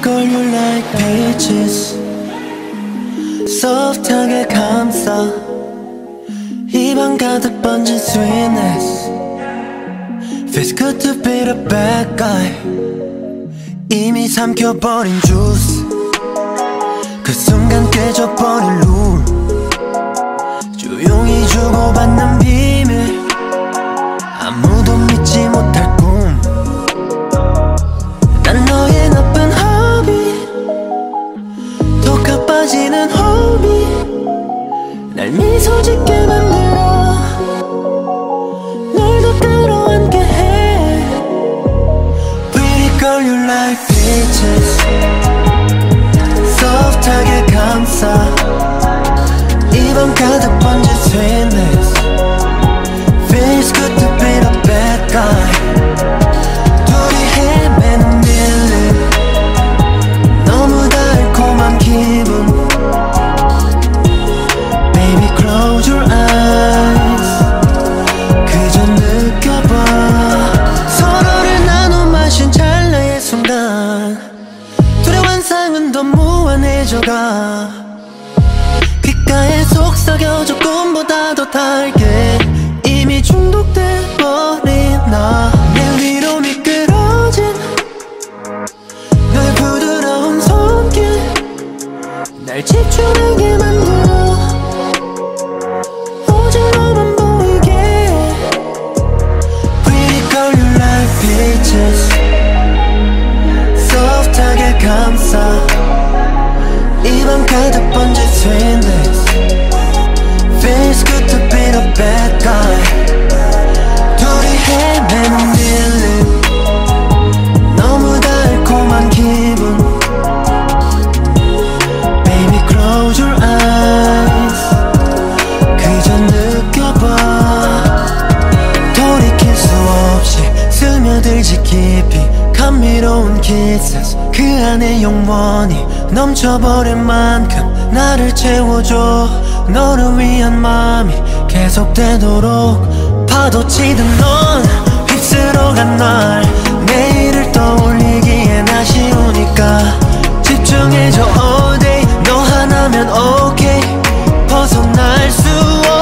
call you like peaches. soft하게 감싸 입안 가득 번진 sweetness. Feels good to be the bad guy. 이미 삼켜버린 주스. 그 순간 깨져버린 룰. 조용히 주고받는 비밀. 아무도 믿지 못할 꿈. 난 너의 나쁜 허비. 더 가빠지는 허비. 날 미소 짓게 만들어 널 더 끌어안게 해. Pretty girl you like peaches. soft하게 감싸 입안 가득 번진 sweetness. Feels good to be the bad guy. 둘이 헤매는 밀림. 너무 달콤한 기분. Baby close your eyes. 그저 느껴봐. 서로를 나눠 마신 찰나의 순간 둘의 환상은 더 무한해져가. 귓가에 속삭여져 꿈보다 더 달게. 이미 중독돼 버린 나. 내 위로 미끄러진 너의 부드러운 손길. 날 집중하게 만들어 어지러만 보이게. Pretty girl you like peaches. soft하게 감싸 입안 가득 번진 sweetness. Feels good to be the bad guy. 둘이 헤매는 밀림. 너무 달콤한 기분. Baby close your eyes. 그저 느껴봐. 돌이킬 수 없이 스며들지 깊이. 감미로운 kisses. 그 안에 영원히 넘쳐버릴 만큼 나를 채워줘. 너를 위한 마음이 계속되도록. 파도치듯 넌 휩쓸어간 날. 내일을 떠올리기엔 아쉬우니까 집중해줘 all day. 너 하나면 okay. 벗어날 수 없어.